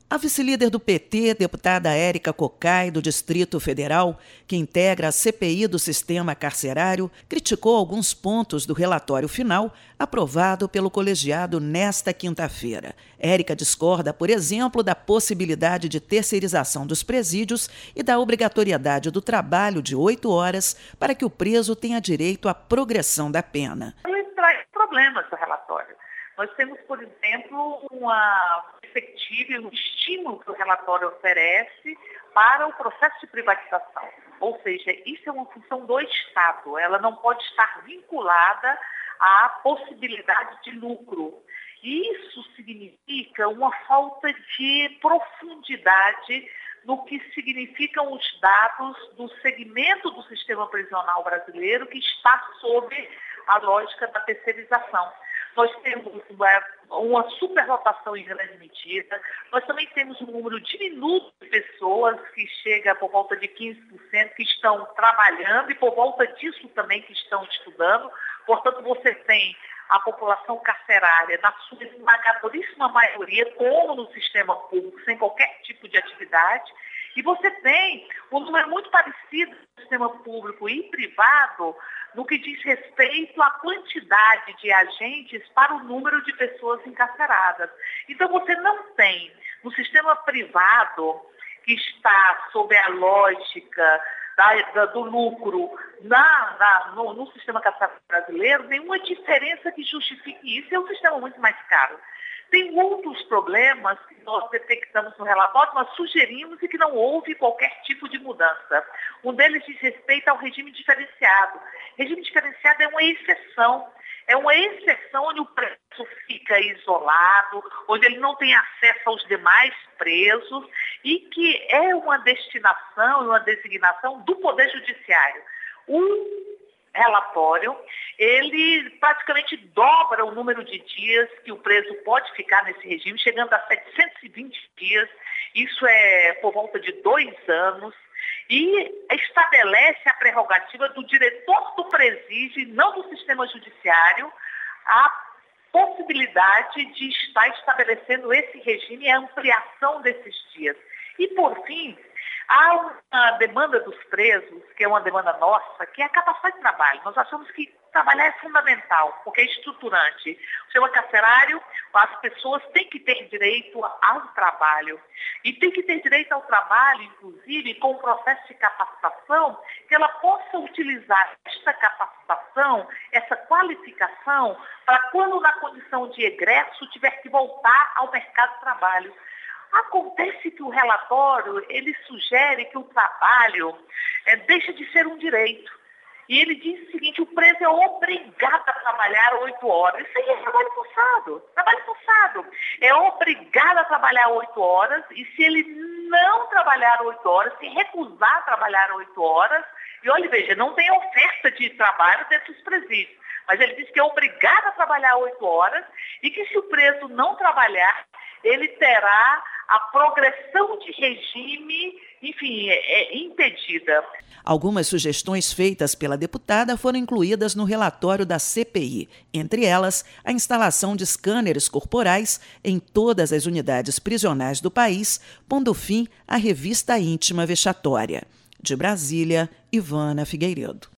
A vice-líder do PT, deputada Érica Cocai, do Distrito Federal, que integra a CPI do sistema carcerário, criticou alguns pontos do relatório final aprovado pelo colegiado nesta quinta-feira. Érica discorda, por exemplo, da possibilidade de terceirização dos presídios e da obrigatoriedade do trabalho de 8 horas para que o preso tenha direito à progressão da pena. Ele traz problemas do relatório. Nós temos, por exemplo, uma perspectiva e um estímulo que o relatório oferece para o processo de privatização. Ou seja, isso é uma função do Estado, ela não pode estar vinculada à possibilidade de lucro. Isso significa uma falta de profundidade no que significam os dados do segmento do sistema prisional brasileiro que está sob a lógica da terceirização. Nós temos uma superlotação em grande medida, nós também temos um número diminuto de pessoas que chega por volta de 15% que estão trabalhando e por volta disso também que estão estudando. Portanto, você tem a população carcerária, na sua esmagadoríssima maioria, como no sistema público, sem qualquer tipo de atividade. E você tem um número muito parecido no sistema público e privado no que diz respeito à quantidade de agentes para o número de pessoas encarceradas. Então, você não tem, no sistema privado, que está sob a lógica do lucro no sistema carcerário brasileiro, nenhuma diferença que justifique isso. É um sistema muito mais caro. Tem outros problemas que nós detectamos no relatório, nós sugerimos e que não houve qualquer tipo de mudança. Um deles diz respeito ao regime diferenciado. Regime diferenciado é uma exceção onde o preso fica isolado, onde ele não tem acesso aos demais presos e que é uma destinação e uma designação do Poder Judiciário. O relatório, ele praticamente dobra o número de dias que o preso pode ficar nesse regime, chegando a 720 dias, isso é por volta de 2 anos, e estabelece a prerrogativa do diretor do presídio, não do sistema judiciário, a possibilidade de estar estabelecendo esse regime e a ampliação desses dias. E, por fim, há uma demanda dos presos, que é uma demanda nossa, que é a capacidade de trabalho. Nós achamos que trabalhar é fundamental, porque é estruturante. O sistema carcerário, as pessoas têm que ter direito ao trabalho. E tem que ter direito ao trabalho, inclusive, com o processo de capacitação, que ela possa utilizar esta capacitação, essa qualificação, para quando na condição de egresso tiver que voltar ao mercado de trabalho. Acontece que o relatório, ele sugere que o trabalho deixa de ser um direito. E ele diz o seguinte, o preso é obrigado a trabalhar 8 horas. Isso aí é trabalho forçado. É obrigado a trabalhar 8 horas e se ele não trabalhar 8 horas, se recusar a trabalhar 8 horas, e olha, veja, não tem oferta de trabalho dentro dos presídios, mas ele diz que é obrigado a trabalhar 8 horas e que se o preso não trabalhar, ele terá a progressão de regime, enfim, impedida. Algumas sugestões feitas pela deputada foram incluídas no relatório da CPI, entre elas a instalação de scanners corporais em todas as unidades prisionais do país, pondo fim à revista íntima vexatória. De Brasília, Ivana Figueiredo.